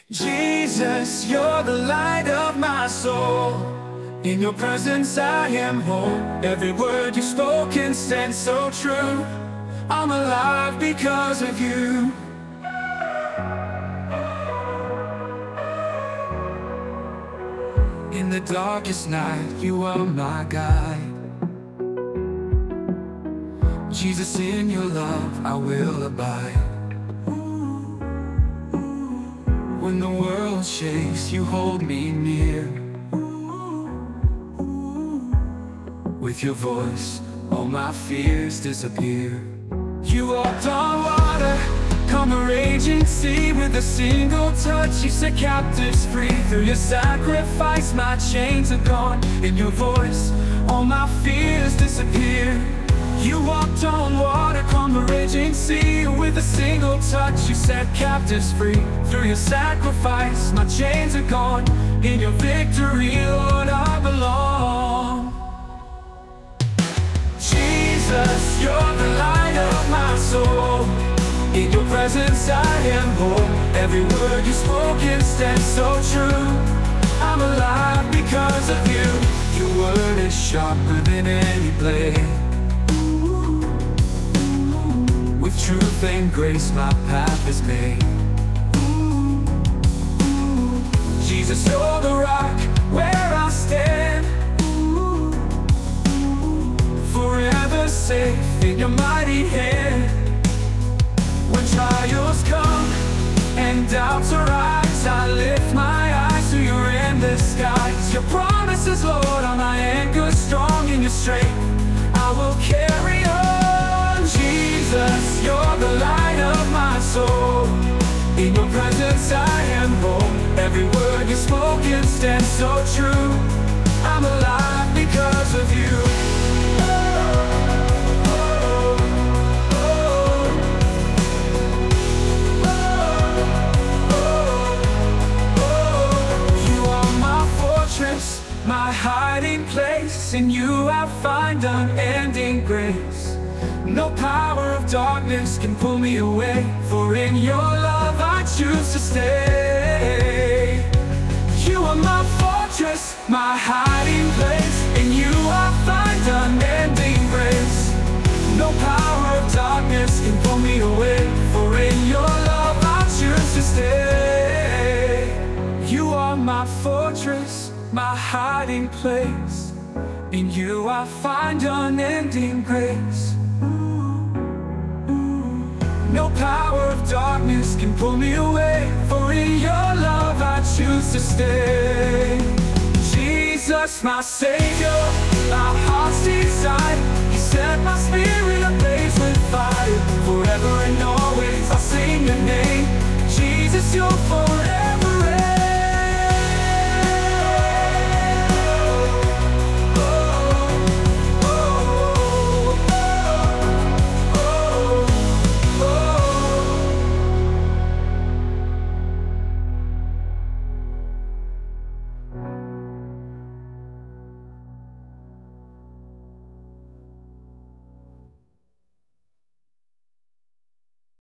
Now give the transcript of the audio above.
Jesus, you're the light of my soul. In your presence I am whole. Every word you've spoken stands so true. I'm alive because of you. In the darkest night, you are my guide. Jesus, in your love I will abide. When the world shakes, you hold me near. With your voice, all my fears disappear. You walked on water, calm a raging sea. With a single touch, you set captives free. Through your sacrifice, my chains are gone. In your voice, all my fears disappear. You walked on water, calm a raging sea. With a single touch, you set captives free. Through your sacrifice, my chains are gone. In your victory, Lord, I belong. Jesus, you're the light of my soul. In your presence I am whole. Every word you've spoken stands so true. I'm alive because of you. Your word is sharper than any blade. With truth and grace my path is made. Jesus, you're the rock where I stand. Forever safe in your mighty hand. When trials come and doubts arise, I lift my eyes to your endless skies. Your promises, Lord, are my anchor, strong in your strength I will carry on. Jesus, you're the light of my soul. In your presence I am whole. Every word you've spoken stands so true. I'm alive because of you. My hiding place, in you I find unending grace. No power of darkness can pull me away, for in your love I choose to stay. You are my fortress, my hiding place. In you I find unending grace. No power of darkness can pull me away, for in your love I choose to stay. You are my fortress, my hiding place. In you I find unending grace. No power of darkness can pull me away, for in your love I choose to stay. Jesus, my Savior, my heart's desire. You set my spirit ablaze.